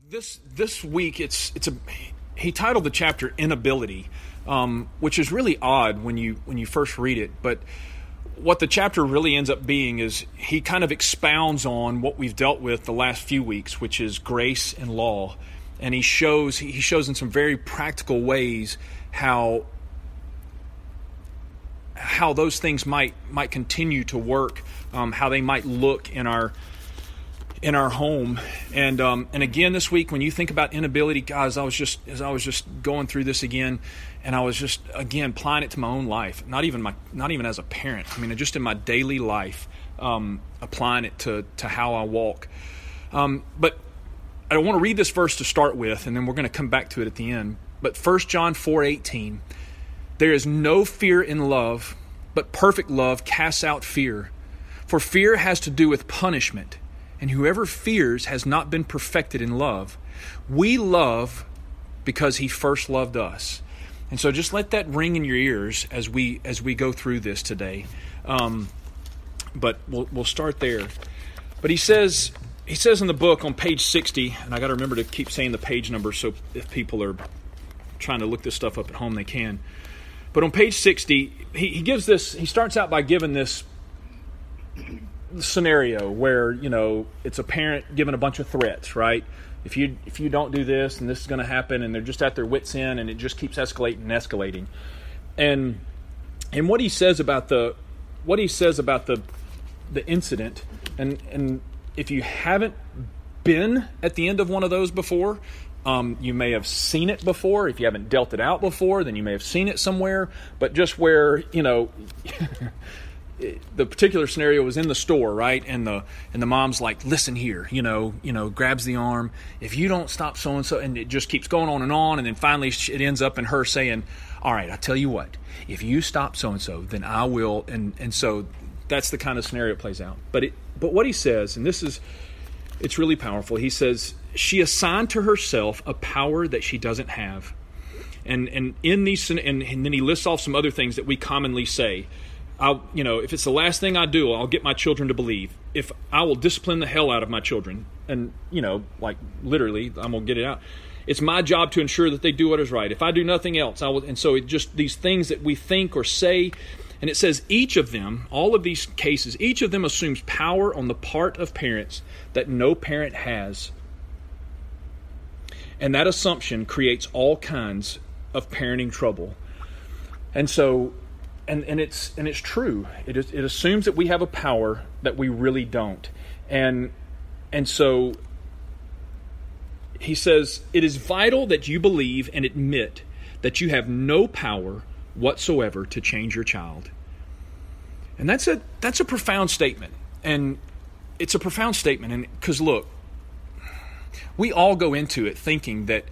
This week he titled the chapter Inability, which is really odd when you first read it. But what the chapter really ends up being is he kind of expounds on what we've dealt with the last few weeks, which is grace and law, and he shows in some very practical ways how those things might continue to work, how they might look in our home. And again this week, when you think about inability, guys, I was just going through this again, and I was just again applying it to my own life, not even as a parent. I mean, just in my daily life, applying it to how I walk. But I want to read this verse to start with, and then we're going to come back to it at the end. But 1 John 4:18, there is no fear in love, but perfect love casts out fear. For fear has to do with punishment, and whoever fears has not been perfected in love. We love because he first loved us. And so just let that ring in your ears as we go through this today. But we'll start there. But he says in the book on page 60, and I got to remember to keep saying the page number, so if people are trying to look this stuff up at home, they can. But on page 60, he starts out by giving this scenario where, it's a parent giving a bunch of threats, right? If you don't do this, and this is going to happen, and they're just at their wits' end, and it just keeps escalating. And what he says about the incident, and if you haven't been at the end of one of those before, you may have seen it before. If you haven't dealt it out before, then you may have seen it somewhere. But just where, the particular scenario was in the store, right? And the mom's like, listen here, grabs the arm. If you don't stop so-and-so, and it just keeps going on. And then finally it ends up in her saying, all right, I tell you what, if you stop so-and-so, then I will. And so that's the kind of scenario it plays out. But what he says, and it's really powerful. He says, she assigned to herself a power that she doesn't have. And in these, and then he lists off some other things that we commonly say. If it's the last thing I do, I'll get my children to believe. If I will discipline the hell out of my children, and like literally, I'm gonna get it out. It's my job to ensure that they do what is right. If I do nothing else, I will. And so it just these things that we think or say, and it says each of them, all of these cases, each of them assumes power on the part of parents that no parent has, and that assumption creates all kinds of parenting trouble. And so. And it's true. It assumes that we have a power that we really don't. And so he says, it is vital that you believe and admit that you have no power whatsoever to change your child. And that's a profound statement. And it's a profound statement. And because look, we all go into it thinking that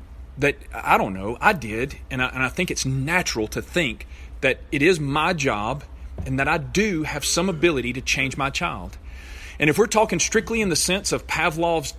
I don't know, I did, and I think it's natural to think that it is my job and that I do have some ability to change my child. And if we're talking strictly in the sense of Pavlov's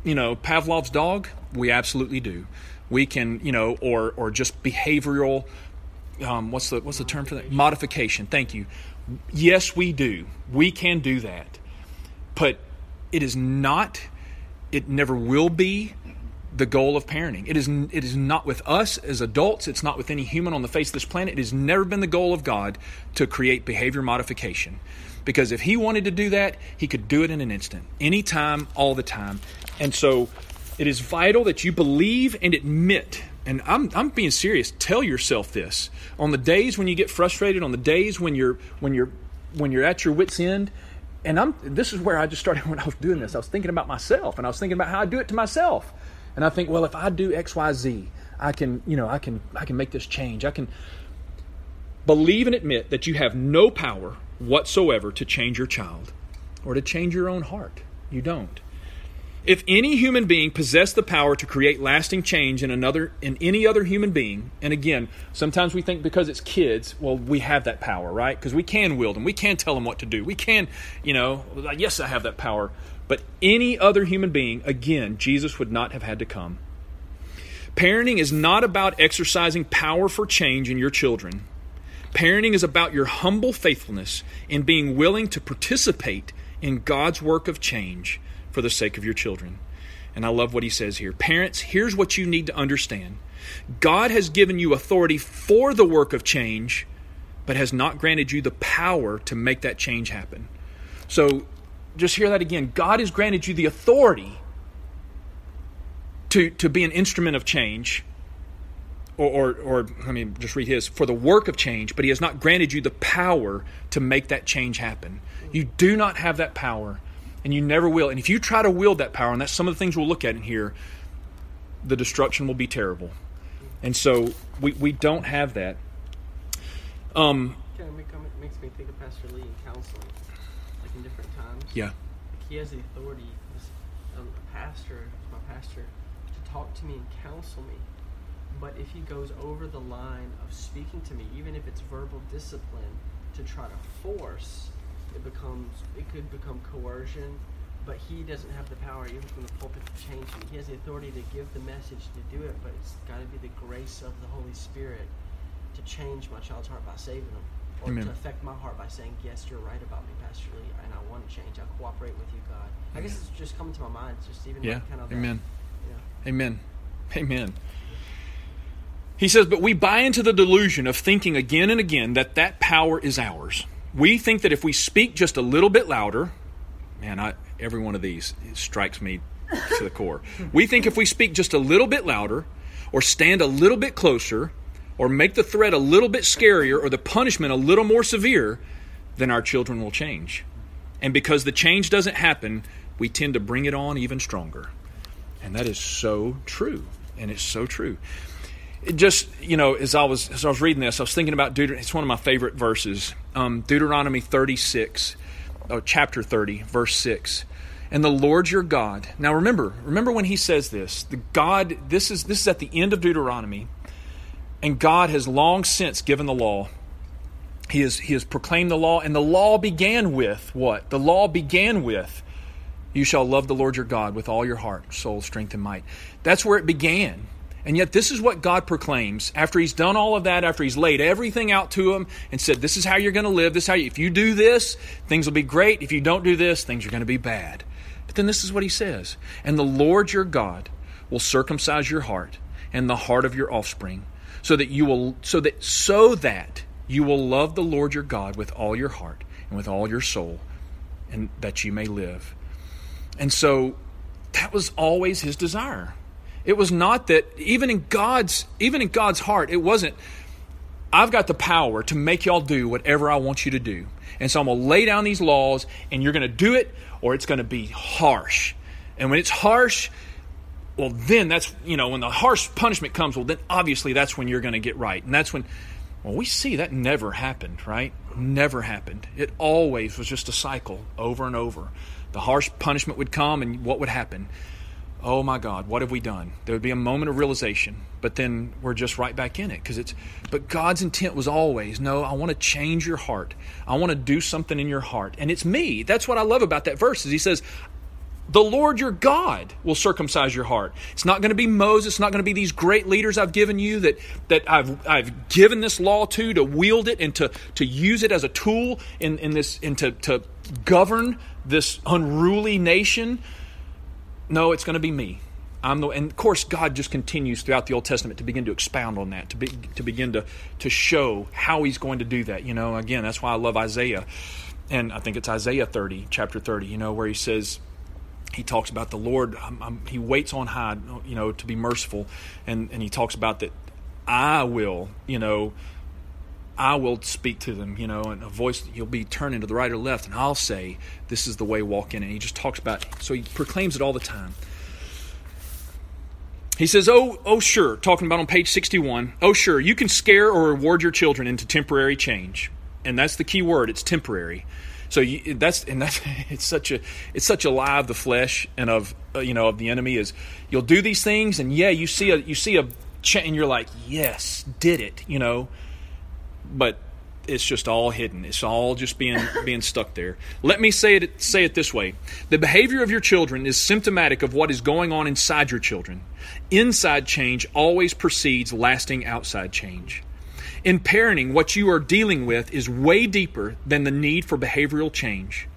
dog, we absolutely do. We can, or just behavioral, what's the term for that? Modification. Thank you. Yes, we do. We can do that. But it is not, it never will be the goal of parenting. It is not with us as adults. It's not with any human on the face of this planet. It has never been the goal of God to create behavior modification. Because if he wanted to do that, he could do it in an instant. Anytime, all the time. And so it is vital that you believe and admit, and I'm being serious, tell yourself this. On the days when you get frustrated, on the days when you're at your wit's end, and this is where I just started when I was doing this. I was thinking about myself, and I was thinking about how I do it to myself. And I think, well, if I do X, Y, Z, I can make this change. I can believe and admit that you have no power whatsoever to change your child or to change your own heart. You don't. If any human being possessed the power to create lasting change in any other human being, and again, sometimes we think because it's kids, well, we have that power, right? Because we can wield them. We can tell them what to do. We can, yes, I have that power. But any other human being, again, Jesus would not have had to come. Parenting is not about exercising power for change in your children. Parenting is about your humble faithfulness in being willing to participate in God's work of change for the sake of your children. And I love what he says here. Parents, here's what you need to understand. God has given you authority for the work of change, but has not granted you the power to make that change happen. So just hear that again. God has granted you the authority to be an instrument of change, or let me just read his, for the work of change, but he has not granted you the power to make that change happen. You do not have that power, and you never will. And if you try to wield that power, and that's some of the things we'll look at in here, the destruction will be terrible. And so we don't have that. It makes me think of Pastor Lee in counseling, like in different times. Yeah. Like he has the authority, as a pastor, my pastor, to talk to me and counsel me. But if he goes over the line of speaking to me, even if it's verbal discipline, to try to force, it could become coercion. But he doesn't have the power, even from the pulpit, to change me. He has the authority to give the message to do it, but it's got to be the grace of the Holy Spirit to change my child's heart by saving them, or Amen. to affect my heart by saying, yes, you're right about me, Pastor Lee, and I want to change. I cooperate with you, God. I guess it's just coming to my mind. It's just even like kind of Amen. That, Amen. Amen. He says, but we buy into the delusion of thinking again and again that power is ours. We think that if we speak just a little bit louder, man, every one of these strikes me to the core. We think if we speak just a little bit louder, or stand a little bit closer, or make the threat a little bit scarier, or the punishment a little more severe, then our children will change. And because the change doesn't happen, we tend to bring it on even stronger. And that is so true. And it's so true. It just, as I was reading this, I was thinking about it's one of my favorite verses. Deuteronomy 36, chapter 30, verse 6. And the Lord your God. Now remember when he says this, this is at the end of Deuteronomy, and God has long since given the law. He has proclaimed the law, and the law began with what? The law began with, you shall love the Lord your God with all your heart, soul, strength, and might. That's where it began. And yet this is what God proclaims after he's done all of that, after he's laid everything out to him and said, this is how you're going to live. If you do this, things will be great. If you don't do this, things are going to be bad. But then this is what he says. And the Lord your God will circumcise your heart and the heart of your offspring, so that you will love the Lord your God with all your heart and with all your soul, and that you may live. And so that was always his desire. It was not that, even in God's heart, it wasn't, I've got the power to make y'all do whatever I want you to do. And so I'm going to lay down these laws, and you're going to do it, or it's going to be harsh. And when it's harsh, well, then that's, when the harsh punishment comes, well, then obviously that's when you're going to get right. And that's when, well, we see that never happened, right? Never happened. It always was just a cycle over and over. The harsh punishment would come, and what would happen? Oh my God, what have we done? There would be a moment of realization, but then we're just right back in it. But God's intent was always, no, I want to change your heart. I want to do something in your heart. And it's me. That's what I love about that verse, is he says, the Lord your God will circumcise your heart. It's not going to be Moses. It's not going to be these great leaders I've given you that I've given this law to wield it and to use it as a tool in this, and to govern this unruly nation. No, it's going to be me. And of course, God just continues throughout the Old Testament to begin to expound on that, to begin to show how he's going to do that. Again, that's why I love Isaiah. And I think it's Isaiah 30, chapter 30, where he says, he talks about the Lord, he waits on high, to be merciful. And he talks about that I will speak to them, and a voice, you'll be turning to the right or left, and I'll say, this is the way, walk in it. And he just talks about it. So he proclaims it all the time. He says, oh, sure, talking about on page 61, oh, sure, you can scare or reward your children into temporary change. And that's the key word, it's temporary. So it's such a lie of the flesh and of the enemy, is you'll do these things, and you see a change, and you're like, yes, did it, but it's just all hidden. It's all just being stuck there. Let me say it this way. The behavior of your children is symptomatic of what is going on inside your children. Inside change always precedes lasting outside change. In parenting, what you are dealing with is way deeper than the need for behavioral change.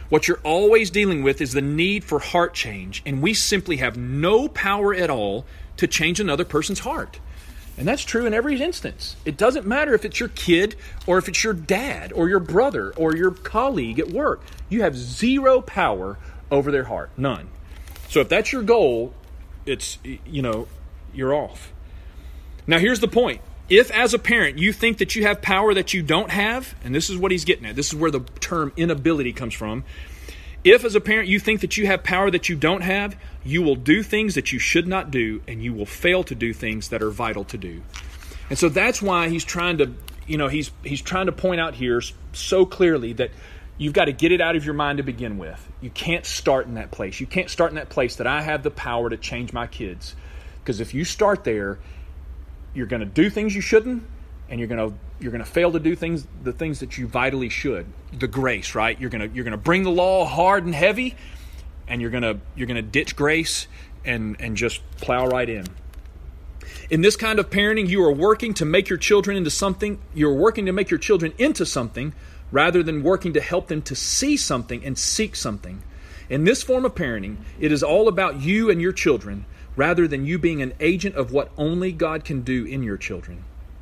What you're always dealing with is the need for heart change, and we simply have no power at all to change another person's heart. And that's true in every instance. It doesn't matter if it's your kid or if it's your dad or your brother or your colleague at work. You have zero power over their heart. None. So if that's your goal, it's, you're off. Now here's the point. If as a parent you think that you have power that you don't have, and this is what he's getting at, this is where the term inability comes from. If as a parent you think that you have power that you don't have, you will do things that you should not do, and you will fail to do things that are vital to do. And so that's why he's trying to, he's trying to point out here so clearly that you've got to get it out of your mind to begin with. You can't start in that place. You can't start in that place that I have the power to change my kids. Because if you start there, you're going to do things you shouldn't, and you're going to fail to do the things that you vitally should. The grace, right? You're going to bring the law hard and heavy, and you're going to ditch grace and just plow right in. In this kind of parenting, you are working to make your children into something. You're working to make your children into something rather than working to help them to see something and seek something. In this form of parenting, it is all about you and your children, rather than you being an agent of what only God can do in your children.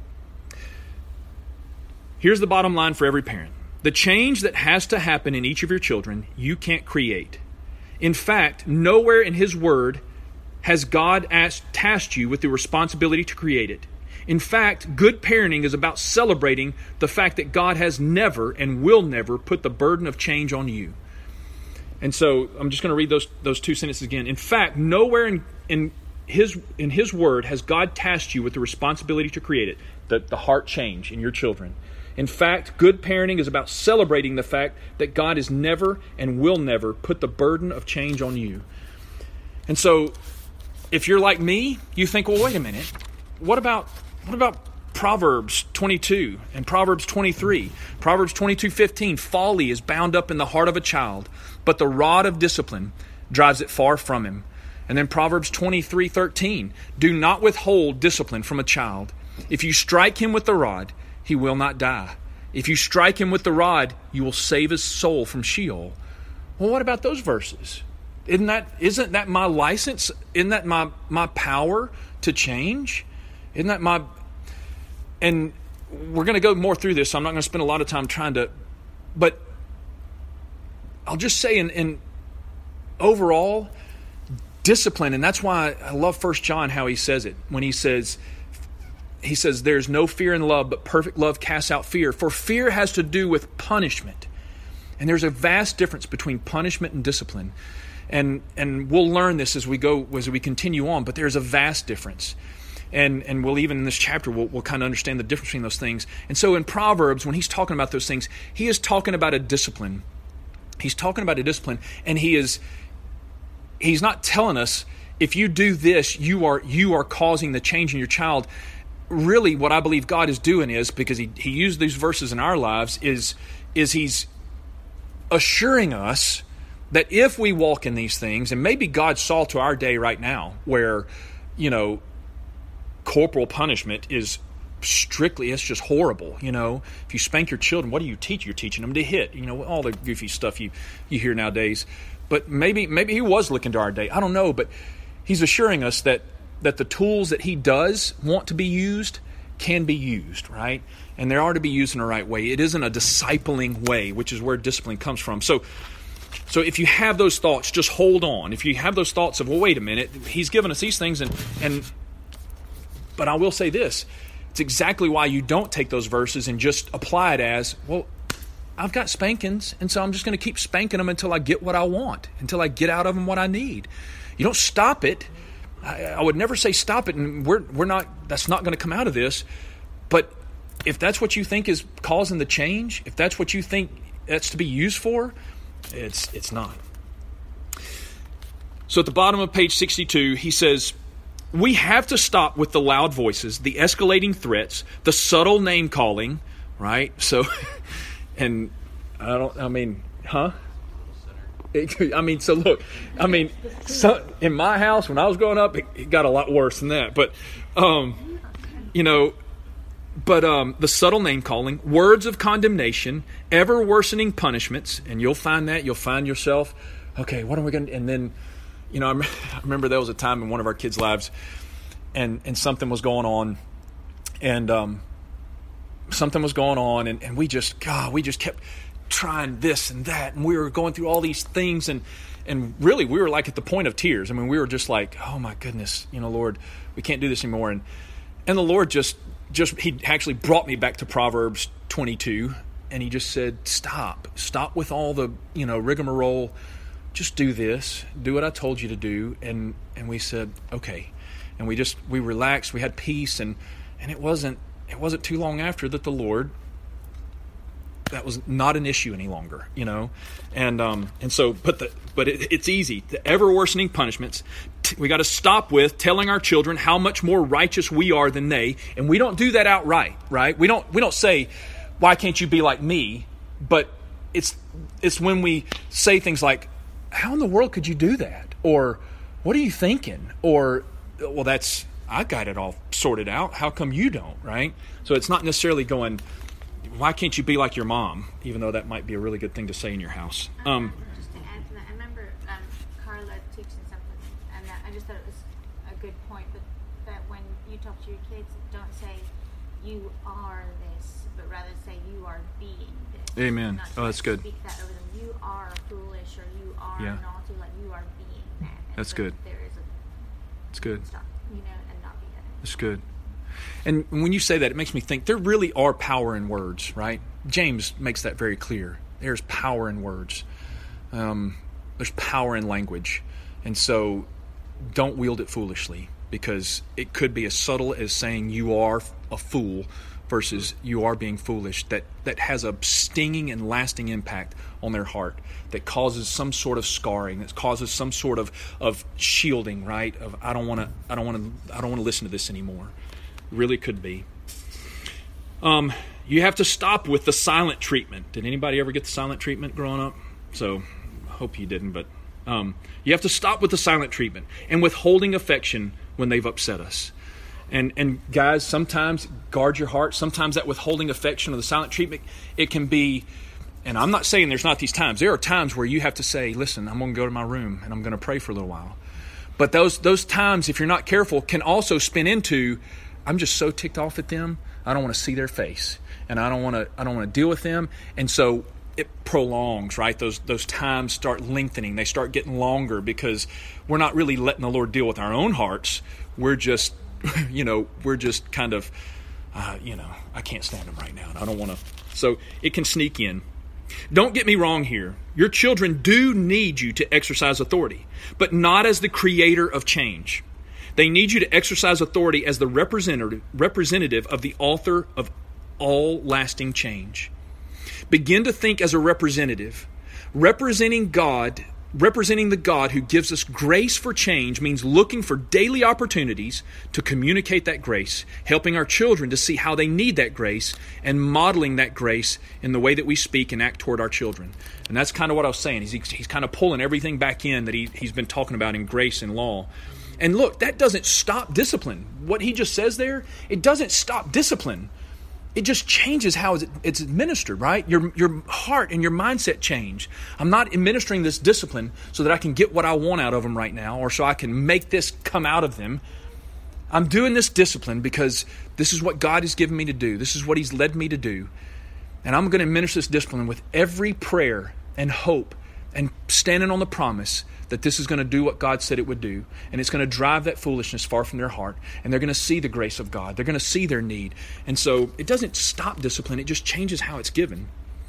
Here's the bottom line for every parent. The change that has to happen in each of your children, you can't create. In fact, nowhere in His Word has God tasked you with the responsibility to create it. In fact, good parenting is about celebrating the fact that God has never and will never put the burden of change on you. And so I'm just going to read those two sentences again. In fact, nowhere in His Word has God tasked you with the responsibility to create it, the heart change in your children. In fact, good parenting is about celebrating the fact that God has never and will never put the burden of change on you. And so, if you're like me, you think, well, wait a minute. What about Proverbs 22 and Proverbs 23? Proverbs 22:15, folly is bound up in the heart of a child, but the rod of discipline drives it far from him. And then Proverbs 23:13, do not withhold discipline from a child. If you strike him with the rod, he will not die. If you strike him with the rod, you will save his soul from Sheol. Well, what about those verses? Isn't that my license? Isn't that my power to change? Isn't that my... And we're going to go more through this, so I'm not going to spend a lot of time trying to... But I'll just say in overall, discipline, and that's why I love 1 John, how he says it. When he says, there's no fear in love, but perfect love casts out fear. For fear has to do with punishment. And there's a vast difference between punishment and discipline. And we'll learn this as we continue on, but there's a vast difference. And we'll even in this chapter, we'll kind of understand the difference between those things. And so in Proverbs, when he's talking about those things, he is talking about a discipline. He's talking about a discipline, and he's not telling us, if you do this, you are causing the change in your child. Really, what I believe God is doing is, because he used these verses in our lives, is he's assuring us that if we walk in these things, and maybe God saw to our day right now, where, corporal punishment is strictly, it's just horrible. If you spank your children, what do you teach? You're teaching them to hit, all the goofy stuff you hear nowadays. But maybe he was looking to our day. I don't know, but he's assuring us that the tools that he does want to be used can be used, right? And they are to be used in the right way. It isn't a discipling way, which is where discipline comes from. So if you have those thoughts, just hold on. If you have those thoughts of, well, wait a minute, he's given us these things, but I will say this, it's exactly why you don't take those verses and just apply it as, well, I've got spankings, and so I'm just going to keep spanking them until I get what I want, until I get out of them what I need. You don't stop it. I would never say stop it, and we're not. That's not going to come out of this. But if that's what you think is causing the change, if that's what you think that's to be used for, it's not. So at the bottom of page 62, he says, we have to stop with the loud voices, the escalating threats, the subtle name calling, right? So, and so look, in my house when I was growing up, it got a lot worse than that. But, the subtle name calling, words of condemnation, ever worsening punishments, and you'll find yourself, okay, what are we going to, and then, I remember there was a time in one of our kids' lives, and something was going on, and we just kept trying this and that, and we were going through all these things, and really we were like at the point of tears. I mean, we were just like, oh my goodness, Lord, we can't do this anymore. And the Lord just he actually brought me back to Proverbs 22, and he just said, stop with all the, rigmarole. Just do this, do what I told you to do. And we said, okay. And we relaxed, we had peace, and it wasn't too long after that the Lord, that was not an issue any longer, and so, but it's easy. The ever worsening punishments. We got to stop with telling our children how much more righteous we are than they, and we don't do that outright, right? We don't say, why can't you be like me? But it's when we say things like, how in the world could you do that? Or what are you thinking? Or, well, I got it all sorted out. How come you don't, right? So it's not necessarily going, why can't you be like your mom? Even though that might be a really good thing to say in your house. Just to add to that, I remember Carla teaching something, and I just thought it was a good point, but that when you talk to your kids, don't say, you are this, but rather say, you are being this. Amen. Oh, that's good. Speak that over them. You are foolish, or you are naughty, like you are being that. And that's so good. There is It's good. Stop, and not be that. That's good. And when you say that, it makes me think there really are power in words, right? James makes that very clear. There's power in words. There's power in language. And so don't wield it foolishly, because it could be as subtle as saying you are a fool versus you are being foolish, that has a stinging and lasting impact on their heart, that causes some sort of scarring, that causes some sort of shielding, right? Of I don't want to listen to this anymore. Really could be. You have to stop with the silent treatment. Did anybody ever get the silent treatment growing up? So I hope you didn't, but you have to stop with the silent treatment and withholding affection when they've upset us. And guys, sometimes guard your heart. Sometimes that withholding affection or the silent treatment, it can be, and I'm not saying there's not these times. There are times where you have to say, listen, I'm going to go to my room and I'm going to pray for a little while. But those times, if you're not careful, can also spin into, I'm just so ticked off at them, I don't want to see their face, and I don't want to deal with them, and so it prolongs, right? Those times start lengthening, they start getting longer, because we're not really letting the Lord deal with our own hearts. We're just, we're just kind of, I can't stand them right now, and I don't want to. So it can sneak in. Don't get me wrong here. Your children do need you to exercise authority, but not as the creator of change. They need you to exercise authority as the representative of the author of all lasting change. Begin to think as a representative. Representing the God who gives us grace for change means looking for daily opportunities to communicate that grace, helping our children to see how they need that grace, and modeling that grace in the way that we speak and act toward our children. And that's kind of what I was saying. He's kind of pulling everything back in that he's been talking about in grace and law. And look, that doesn't stop discipline. What he just says there, it doesn't stop discipline. It just changes how it's administered, right? Your heart and your mindset change. I'm not administering this discipline so that I can get what I want out of them right now, or so I can make this come out of them. I'm doing this discipline because this is what God has given me to do. This is what He's led me to do. And I'm going to administer this discipline with every prayer and hope and standing on the promise that this is going to do what God said it would do. And it's going to drive that foolishness far from their heart. And they're going to see the grace of God. They're going to see their need. And so it doesn't stop discipline. It just changes how it's given.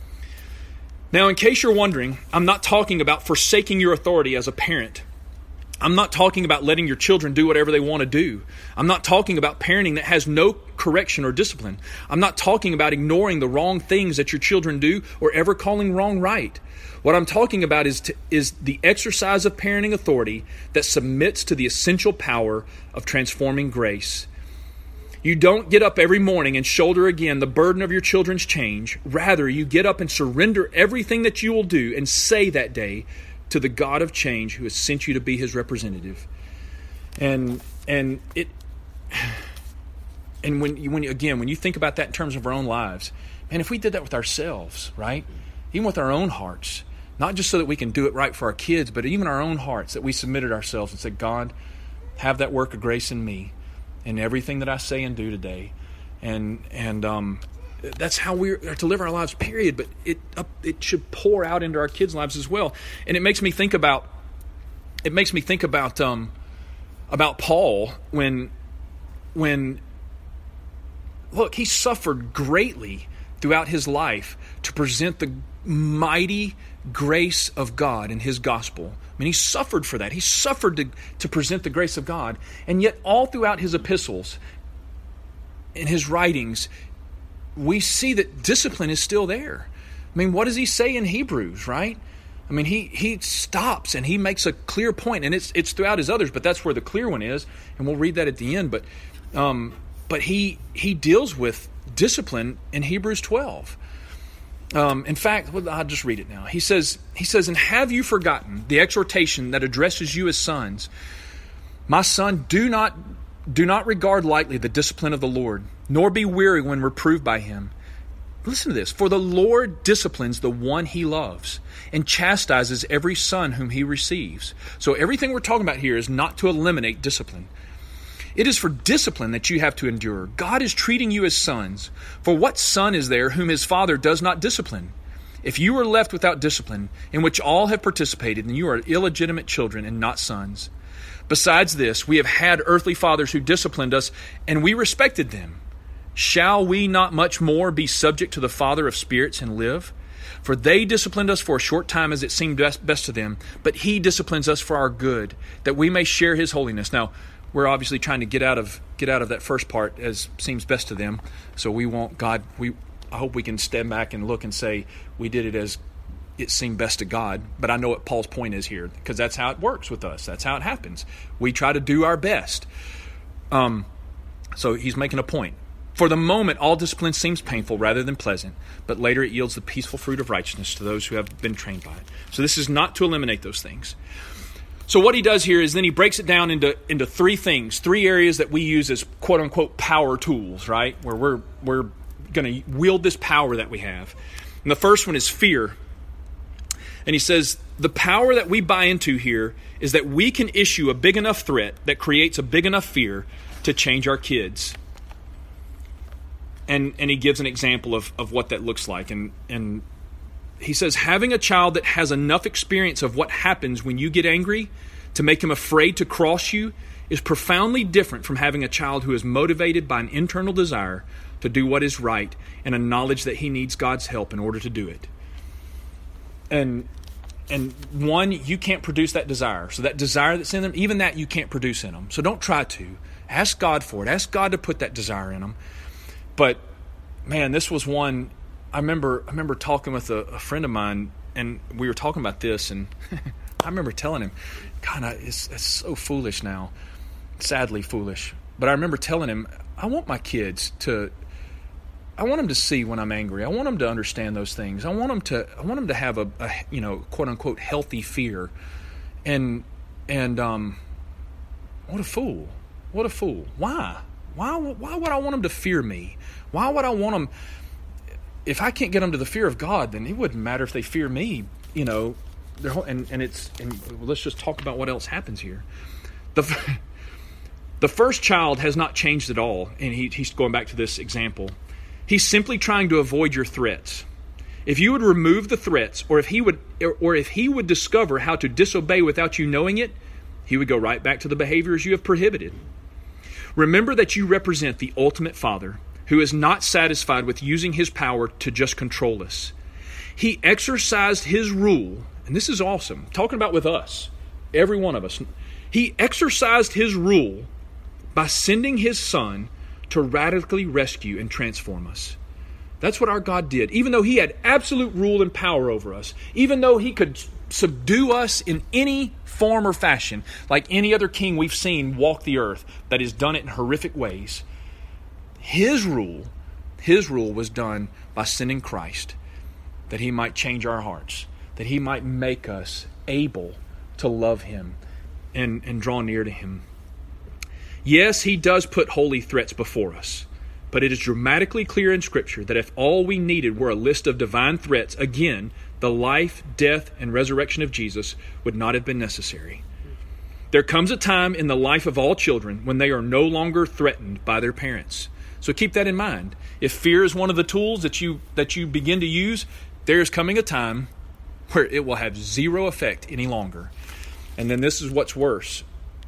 Now, in case you're wondering, I'm not talking about forsaking your authority as a parent. I'm not talking about letting your children do whatever they want to do. I'm not talking about parenting that has no correction or discipline. I'm not talking about ignoring the wrong things that your children do or ever calling wrong right. What I'm talking about is the exercise of parenting authority that submits to the essential power of transforming grace. You don't get up every morning and shoulder again the burden of your children's change. Rather, you get up and surrender everything that you will do and say that day to the God of change who has sent you to be His representative. And And when you think about that in terms of our own lives, man, if we did that with ourselves, right? Even with our own hearts, not just so that we can do it right for our kids, but even our own hearts, that we submitted ourselves and said, God, have that work of grace in me in everything that I say and do today. And that's how we are to live our lives, period. But it should pour out into our kids' lives as well. And it makes me think about Paul when look, he suffered greatly throughout his life to present the mighty grace of God in his gospel. I mean, he suffered for that. He suffered to present the grace of God. And yet all throughout his epistles, in his writings, we see that discipline is still there. I mean, what does he say in Hebrews, right? I mean, he stops and he makes a clear point, and it's throughout his others, but that's where the clear one is, and we'll read that at the end. But he deals with discipline in Hebrews 12. In fact, I'll just read it now. He says, and have you forgotten the exhortation that addresses you as sons? My son, do not regard lightly the discipline of the Lord, nor be weary when reproved by him. Listen to this. For the Lord disciplines the one he loves and chastises every son whom he receives. So everything we're talking about here is not to eliminate discipline. It is for discipline that you have to endure. God is treating you as sons. For what son is there whom his father does not discipline? If you are left without discipline, in which all have participated, then you are illegitimate children and not sons. Besides this, we have had earthly fathers who disciplined us, and we respected them. Shall we not much more be subject to the Father of spirits and live? For they disciplined us for a short time as it seemed best to them, but he disciplines us for our good, that we may share his holiness. Now, we're obviously trying to get out of that first part as seems best to them. So we won't, God, I hope we can stand back and look and say we did it as it seemed best to God. But I know what Paul's point is here, because that's how it works with us. That's how it happens. We try to do our best. So he's making a point. For the moment, all discipline seems painful rather than pleasant, but later it yields the peaceful fruit of righteousness to those who have been trained by it. So this is not to eliminate those things. So what he does here is then he breaks it down into three things, three areas that we use as quote-unquote power tools, right? Where we're going to wield this power that we have. And the first one is fear. And he says the power that we buy into here is that we can issue a big enough threat that creates a big enough fear to change our kids. And he gives an example of what that looks like. And he says, having a child that has enough experience of what happens when you get angry to make him afraid to cross you is profoundly different from having a child who is motivated by an internal desire to do what is right and a knowledge that he needs God's help in order to do it. And one, you can't produce that desire. So that desire that's in them, even that you can't produce in them. So don't try to. Ask God for it. Ask God to put that desire in them. But, man, this was one, I remember talking with a friend of mine, and we were talking about this, and I remember telling him, God, it's so foolish now, sadly foolish. But I remember telling him, I want my kids to see when I'm angry. I want them to understand those things. I want them to have a quote unquote healthy fear. And what a fool. What a fool. Why? Why would I want them to fear me? Why would I want them? If I can't get them to the fear of God, then it wouldn't matter if they fear me. And let's just talk about what else happens here. The first child has not changed at all, and he's going back to this example. He's simply trying to avoid your threats. If you would remove the threats, or if he would discover how to disobey without you knowing it, he would go right back to the behaviors you have prohibited. Remember that you represent the ultimate Father who is not satisfied with using his power to just control us. He exercised his rule, and this is awesome, talking about with us, every one of us. He exercised his rule by sending his Son to radically rescue and transform us. That's what our God did. Even though he had absolute rule and power over us, even though he could subdue us in any form or fashion, like any other king we've seen walk the earth that has done it in horrific ways, his rule was done by sending Christ, that he might change our hearts, that he might make us able to love him and draw near to him. Yes, he does put holy threats before us, but it is dramatically clear in Scripture that if all we needed were a list of divine threats, again, the life, death, and resurrection of Jesus would not have been necessary. There comes a time in the life of all children when they are no longer threatened by their parents. So keep that in mind. If fear is one of the tools that you begin to use, there is coming a time where it will have zero effect any longer. And then this is what's worse.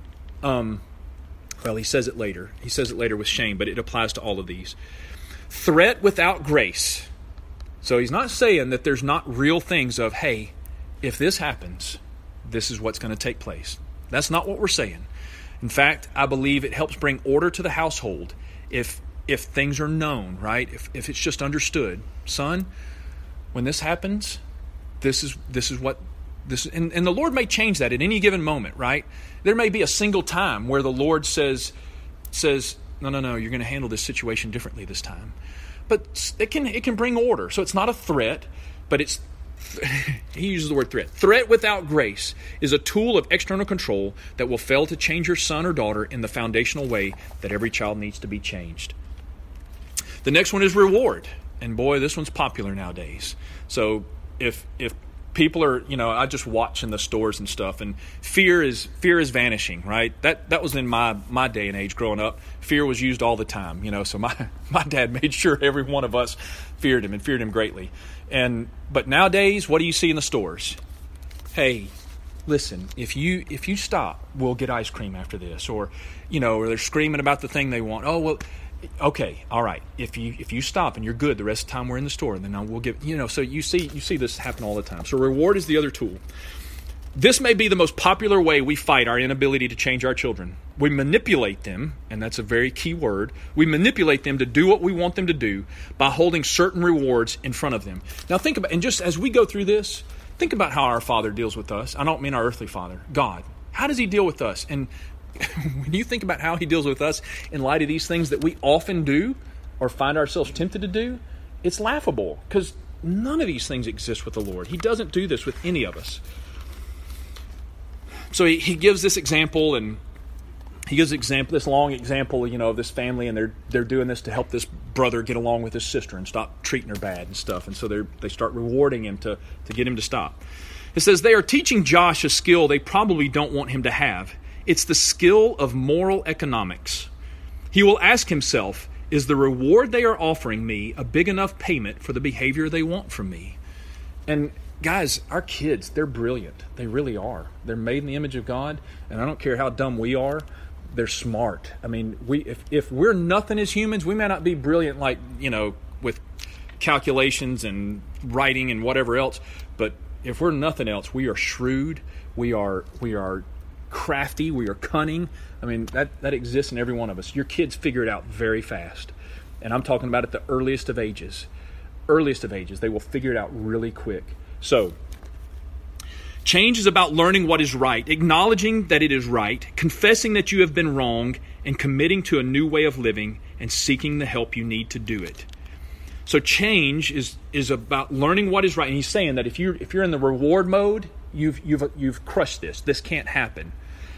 Well, he says it later. He says it later with shame, but it applies to all of these. Threat without grace. So he's not saying that there's not real things of, hey, if this happens, this is what's going to take place. That's not what we're saying. In fact, I believe it helps bring order to the household if things are known, right? If it's just understood. Son, when this happens, this is what this, and the Lord may change that at any given moment, right? There may be a single time where the Lord says, no, you're going to handle this situation differently this time. But it can bring order. So it's not a threat, but it's he uses the word threat. Threat without grace is a tool of external control that will fail to change your son or daughter in the foundational way that every child needs to be changed. The next one is reward. And boy, this one's popular nowadays. So if people are, I just watch in the stores and stuff, and fear is vanishing, right? That was in my day and age growing up. Fear was used all the time, so my dad made sure every one of us feared him and feared him greatly. But nowadays, what do you see in the stores? Hey, listen, if you stop, we'll get ice cream after this, or they're screaming about the thing they want. Oh, well, okay, all right. If you stop and you're good the rest of the time we're in the store, then we'll give. So you see this happen all the time. So reward is the other tool. This may be the most popular way we fight our inability to change our children. We manipulate them, and that's a very key word. We manipulate them to do what we want them to do by holding certain rewards in front of them. Now think about, and just as we go through this, think about how our Father deals with us. I don't mean our earthly Father, God. How does He deal with us? And when you think about how He deals with us in light of these things that we often do or find ourselves tempted to do, it's laughable because none of these things exist with the Lord. He doesn't do this with any of us. So he gives this example, and he gives this long example, of this family, and they're doing this to help this brother get along with his sister and stop treating her bad and stuff. And so they start rewarding him to get him to stop. It says they are teaching Josh a skill they probably don't want him to have. It's the skill of moral economics. He will ask himself, is the reward they are offering me a big enough payment for the behavior they want from me? And guys, our kids, they're brilliant. They really are. They're made in the image of God, and I don't care how dumb we are, they're smart. I mean, if we're nothing as humans, we may not be brilliant like, with calculations and writing and whatever else, but if we're nothing else, we are shrewd, we are crafty, we are cunning. I mean, that exists in every one of us. Your kids figure it out very fast. And I'm talking about at the earliest of ages. They will figure it out really quick. So, change is about learning what is right, acknowledging that it is right, confessing that you have been wrong, and committing to a new way of living and seeking the help you need to do it. So change is about learning what is right. And he's saying that if you're in the reward mode, you've crushed this. This can't happen.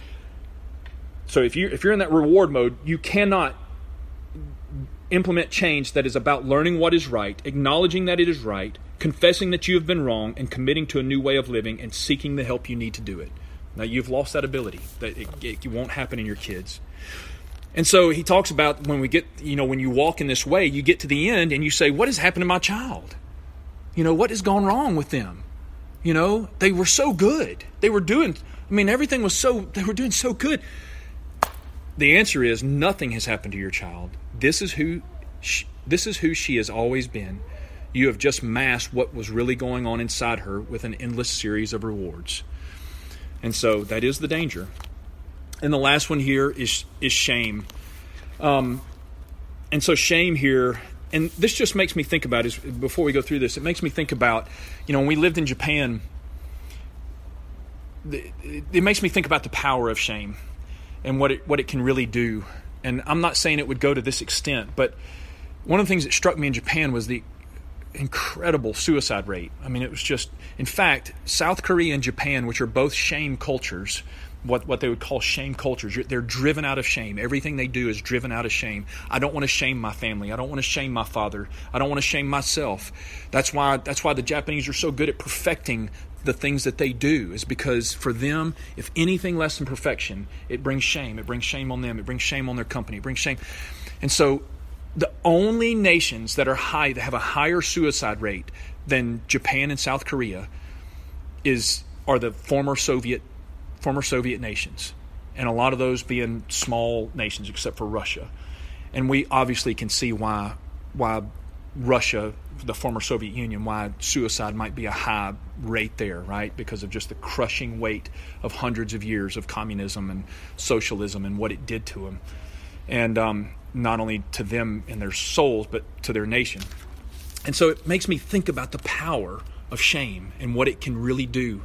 So if you're in that reward mode, you cannot implement change that is about learning what is right, acknowledging that it is right, confessing that you have been wrong, and committing to a new way of living and seeking the help you need to do it. Now, you've lost that ability. That it won't happen in your kids. And so he talks about when when you walk in this way, you get to the end and you say, what has happened to my child? What has gone wrong with them? They were so good. They were doing, everything was they were doing so good. The answer is nothing has happened to your child. This is who she has always been. You have just masked what was really going on inside her with an endless series of rewards. And so that is the danger. And the last one here is shame. And so shame here, and this just makes me think about, before we go through this, it makes me think about, when we lived in Japan, it makes me think about the power of shame and what it can really do. And I'm not saying it would go to this extent, but one of the things that struck me in Japan was the incredible suicide rate. It was just, in fact, South Korea and Japan, which are both shame cultures, what they would call shame cultures. They're driven out of shame. Everything they do is driven out of shame. I don't want to shame my family. I don't want to shame my father. I don't want to shame myself. That's why the Japanese are so good at perfecting the things that they do, is because for them, if anything less than perfection, it brings shame. It brings shame on them. It brings shame on their company. It brings shame. And so the only nations that have a higher suicide rate than Japan and South Korea are the former Soviet nations, and a lot of those being small nations except for Russia. And we obviously can see why Russia, the former Soviet Union, why suicide might be a high rate there, right? Because of just the crushing weight of hundreds of years of communism and socialism and what it did to them. And not only to them and their souls, but to their nation. And so it makes me think about the power of shame and what it can really do.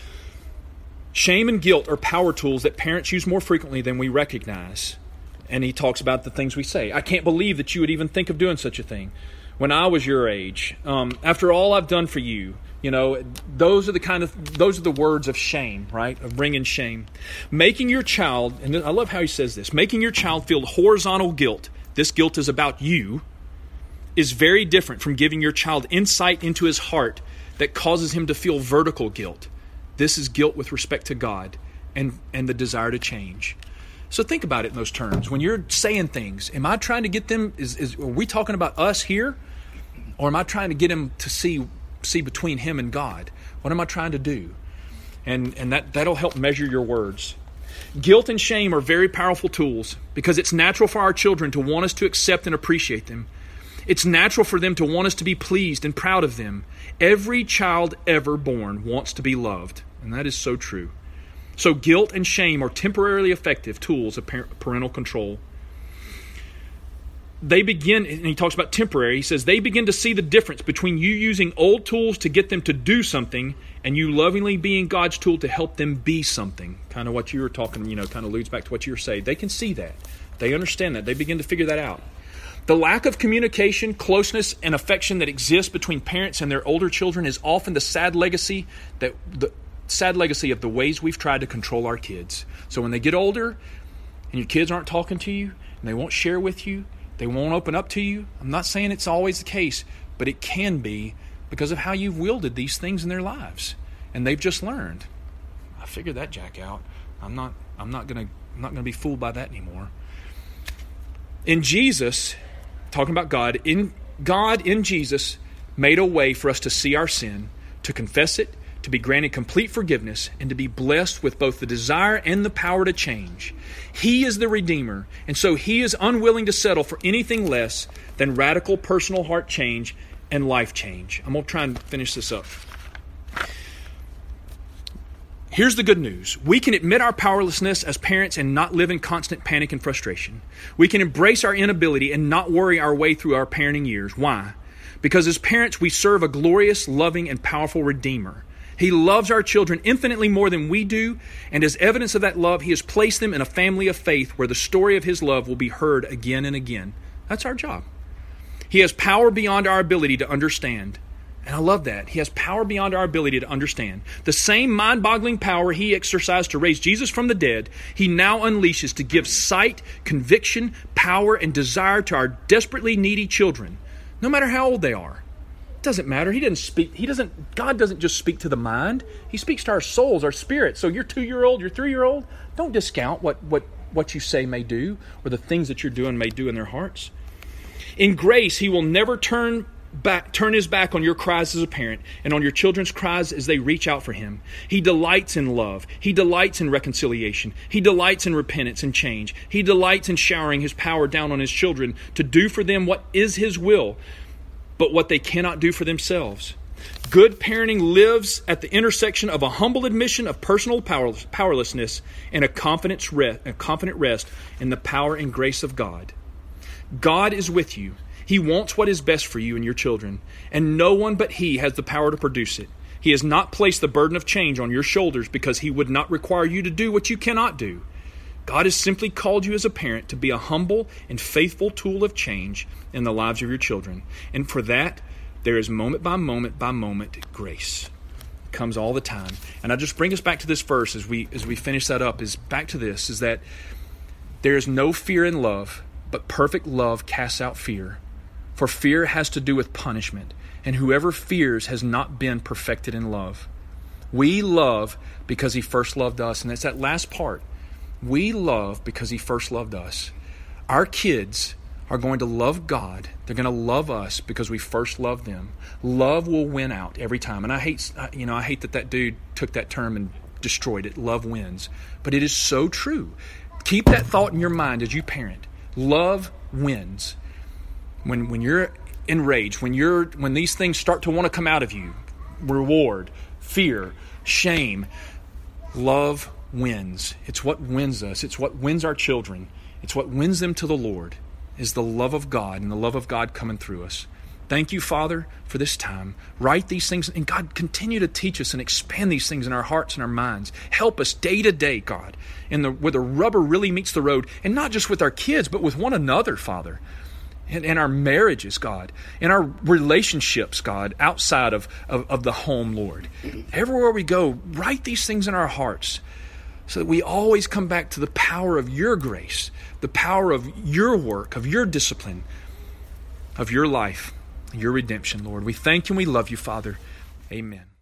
Shame and guilt are power tools that parents use more frequently than we recognize. And he talks about the things we say. I can't believe that you would even think of doing such a thing. When I was your age, after all I've done for you, those are the words of shame, right? Of bringing shame. Making your child, and I love how he says this, making your child feel horizontal guilt, this guilt is about you, is very different from giving your child insight into his heart that causes him to feel vertical guilt. This is guilt with respect to God and the desire to change. So think about it in those terms. When you're saying things, am I trying to get them, are we talking about us here? Or am I trying to get him to see between him and God? What am I trying to do? And that'll help measure your words. Guilt and shame are very powerful tools because it's natural for our children to want us to accept and appreciate them. It's natural for them to want us to be pleased and proud of them. Every child ever born wants to be loved, and that is so true. So guilt and shame are temporarily effective tools of parental control. They begin, and he talks about temporary, he says, they begin to see the difference between you using old tools to get them to do something and you lovingly being God's tool to help them be something. Kind of what you were talking, kind of alludes back to what you were saying. They can see that. They understand that. They begin to figure that out. The lack of communication, closeness, and affection that exists between parents and their older children is often the sad legacy of the ways we've tried to control our kids. So when they get older and your kids aren't talking to you and they won't share with you, they won't open up to you. I'm not saying it's always the case, but it can be because of how you've wielded these things in their lives, and they've just learned. I figured that jack out. I'm not going to be fooled by that anymore. In Jesus, talking about God in Jesus made a way for us to see our sin, to confess it, to be granted complete forgiveness, and to be blessed with both the desire and the power to change. He is the Redeemer, and so He is unwilling to settle for anything less than radical personal heart change and life change. I'm going to try and finish this up. Here's the good news. We can admit our powerlessness as parents and not live in constant panic and frustration. We can embrace our inability and not worry our way through our parenting years. Why? Because as parents, we serve a glorious, loving, and powerful Redeemer. He loves our children infinitely more than we do, and as evidence of that love, He has placed them in a family of faith where the story of His love will be heard again and again. That's our job. He has power beyond our ability to understand. And I love that. He has power beyond our ability to understand. The same mind-boggling power He exercised to raise Jesus from the dead, He now unleashes to give sight, conviction, power, and desire to our desperately needy children, no matter how old they are. Doesn't matter. God doesn't just speak to the mind. He speaks to our souls, our spirit. So your 2-year-old, your 3-year-old, don't discount what you say may do or the things that you're doing may do in their hearts. In grace, He will never turn His back on your cries as a parent and on your children's cries as they reach out for Him. He delights in love. He delights in reconciliation. He delights in repentance and change. He delights in showering His power down on His children to do for them what is His will, but what they cannot do for themselves. Good parenting lives at the intersection of a humble admission of personal powerlessness and a confident rest in the power and grace of God. God is with you. He wants what is best for you and your children, and no one but He has the power to produce it. He has not placed the burden of change on your shoulders because He would not require you to do what you cannot do. God has simply called you as a parent to be a humble and faithful tool of change in the lives of your children. And for that, there is moment by moment grace. comes all the time. And I just bring us back to this verse as we finish that up, is back to this, is that there is no fear in love, but perfect love casts out fear. For fear has to do with punishment, and whoever fears has not been perfected in love. We love because He first loved us. And that's that last part. We love because He first loved us. Our kids are going to love God. They're going to love us because we first loved them. Love will win out every time. And I hate that dude took that term and destroyed it. Love wins. But it is so true. Keep that thought in your mind as you parent. Love wins. When you're enraged, when these things start to want to come out of you, reward, fear, shame, love wins. It's what wins us. It's what wins our children. It's what wins them to the Lord, is the love of God and the love of God coming through us. Thank you, Father, for this time. Write these things, and God, continue to teach us and expand these things in our hearts and our minds. Help us day to day, God, where the rubber really meets the road, and not just with our kids, but with one another, Father. In our marriages, God, in our relationships, God, outside of the home, Lord. Everywhere we go, write these things in our hearts so that we always come back to the power of your grace, the power of your work, of your discipline, of your life, your redemption, Lord. We thank you and we love you, Father. Amen.